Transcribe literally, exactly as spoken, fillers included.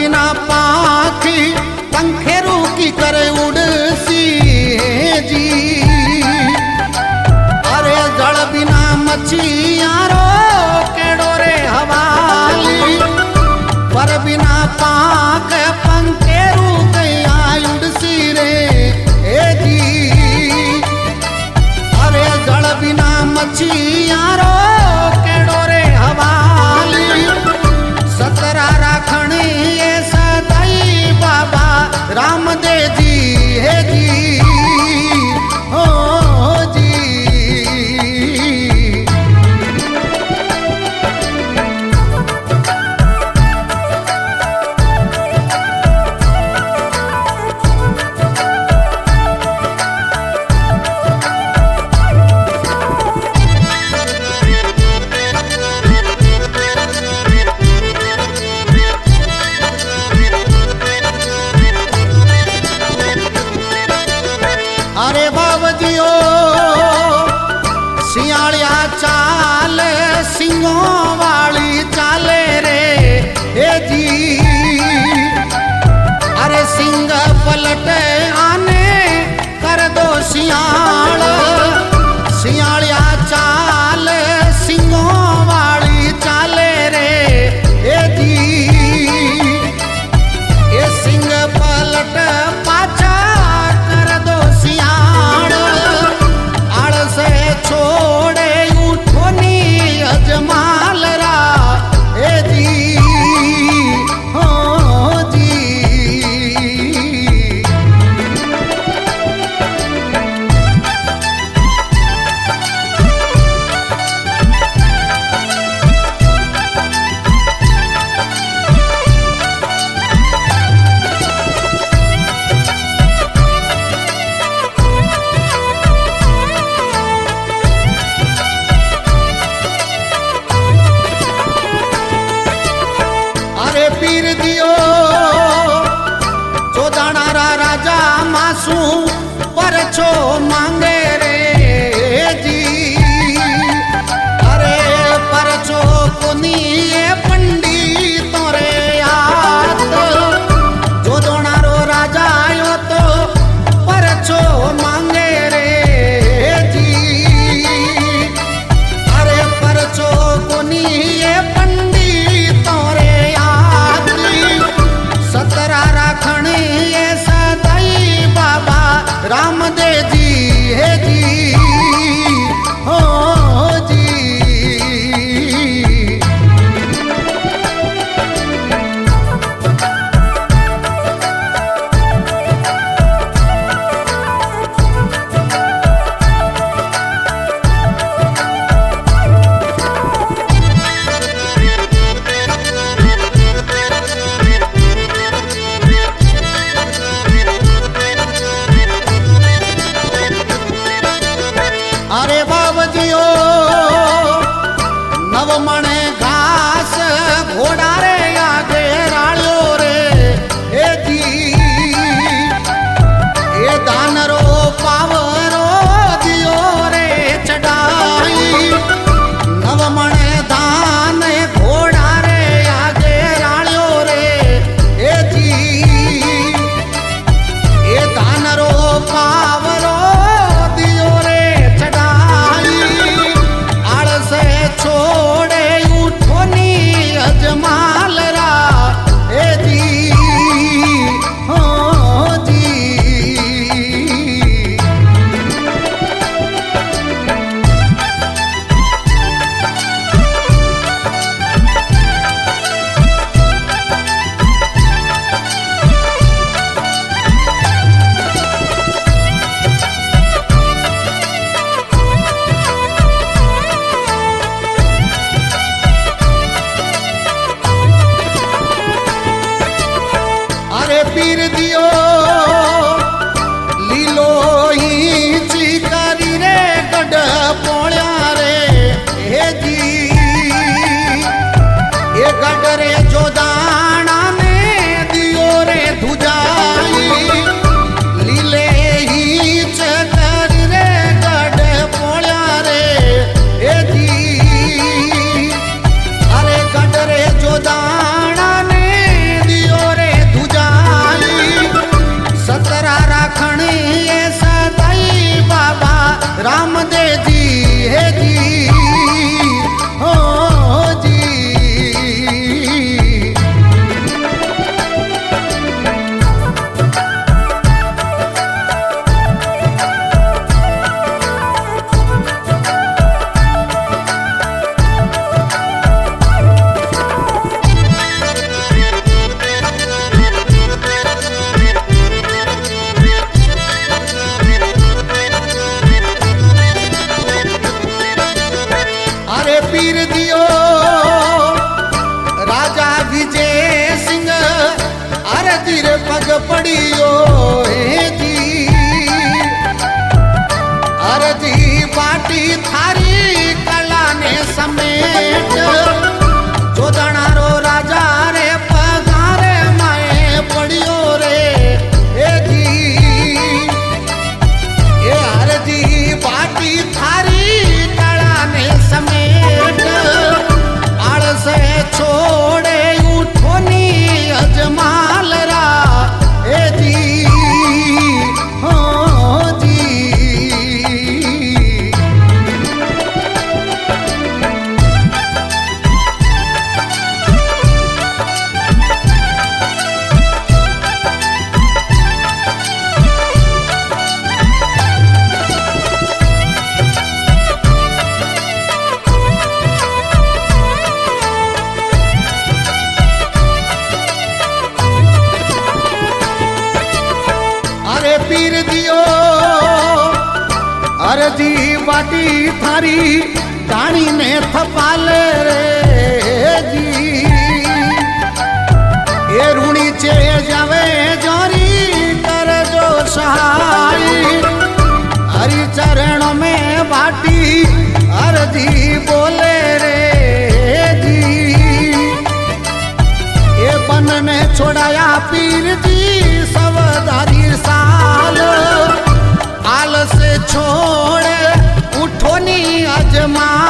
बिना पाखी पंखेरू की करे उड़सी जी। अरे जल बिना मछियारो केड़ो रे हवाली, पर बिना पाख पंखेरू कया उड़सी रे ए जी। अरे जल बिना मछियारो केड़ो रे हवाली, सतरा राखणी ये सदाई बाबा रामदेव जी हे जी हो जी। अरे बाबजियो सियालिया चाल सिंहों वाली चाले रे हे जी। अरे सिंह पलट आने कर दो सियाल, सियालिया चाल सिंहों वाली चाले रे हे जी। ये सिंह पलट पाछा छोड़े उठो नी अजमाल रा ए जी हो जी। पीर दियो चौदाणारा राजा मासू पर छो मांगे रे जी। अरे पर छो कुनी पंडित रे याद, चौदाणारो राजा आयो तो पर छो मांगे रे जी। अरे पर छो कुनी पंडित रे सतरा राखणी ये सदाई बाबा रामदेव जी हे जी हो जी। अरे बाबजियो नवमणे घास घोड़ा रे आगे राड़ियो रे हे जी। ये दानरो पावरो दियो रे चढ़ाई, नवमणे दान घोड़ा रे आगे राड़ियो रे हे जी। ये दानरो पावरो छोड़े उठो नी अजमाल रा ए जी हो जी। अरे पीर दियो लीलो ही चिकारी रे गड पोळ्या रे हे जी। ये गड रे जो दाना ने दियो रे धुजाई, लीले ही चकारी रे गड पोळ्या रे हे जी। अरे गड रे जो दाना ने दियो रे विजय सिंह अरजी रे पग पड़ियो हे जी अरजी बाटी थारी कला ने समेट जोदणारो राजा रे पगारे माए पड़ियो रे हे जी ये अरजी बाटी थारी कला ने समेट आलसे छोड़े उठोनी अजमाल रा ए जी हो जी पीर दियो अरजी बाटी थारी डाणी ने थपाल रे जी ये रूणी चे जावे जोरी कर जो सहाय हरि चरण में बाटी अरजी बोले रे जी ये बन ने छोड़ाया पीर जी सवदारी साल आल से छोड़ उठोनी अजमा